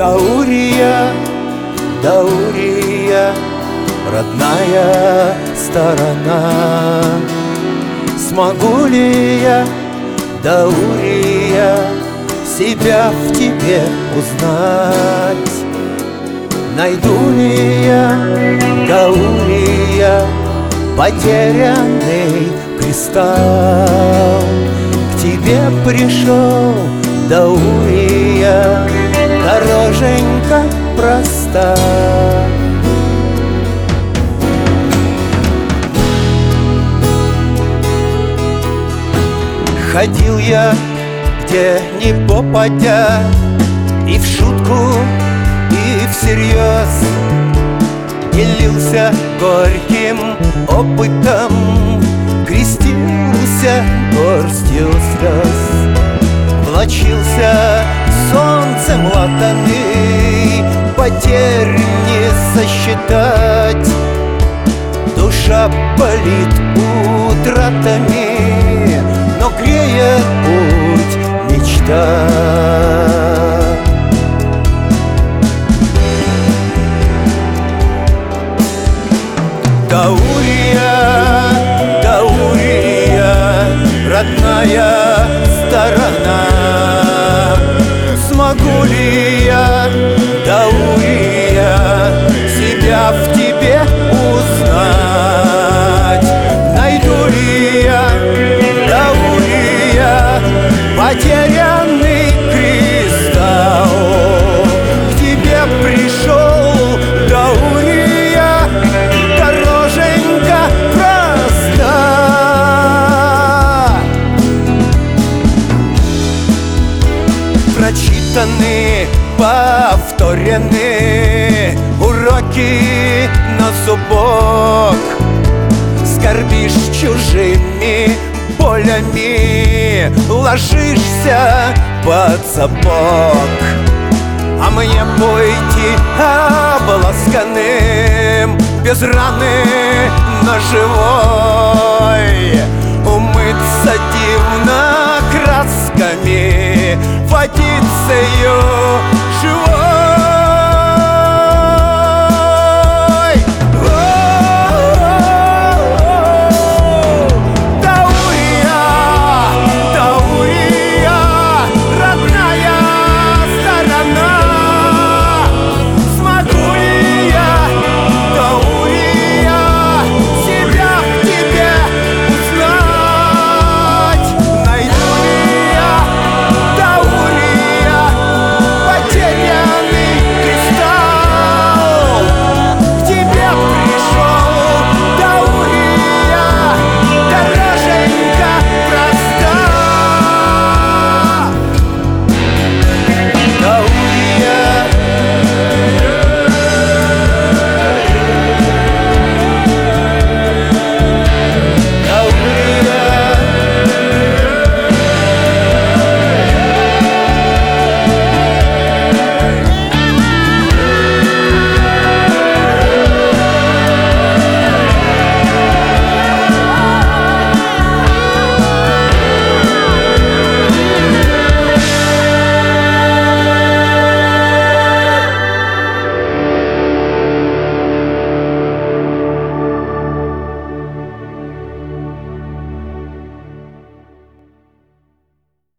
Даурия, Даурия, родная сторона. Смогу ли я, Даурия, себя в тебе узнать? Найду ли я, Даурия, потерянный кристалл? К тебе пришел, Даурия, дороженька проста. Ходил я, где ни попадя, и в шутку, и всерьез, делился горьким опытом, крестился горстью слез. Влачился солнцем латанный, потерь не сосчитать. Душа болит утратами, но греет путь мечта. Даурия, Даурия, родная сторона. Смогу ли я, Даурия, себя в тебе узнать? Найду ли я, Даурия, потерянный кристалл? К тебе пришел, Даурия, дороженька проста. Прочитаны, повторены уроки на зубок. Скорбишь чужими болями, ложишься под сапог. А мне пойти обласканным, без раны, но живой, умыться дивно красками, водицею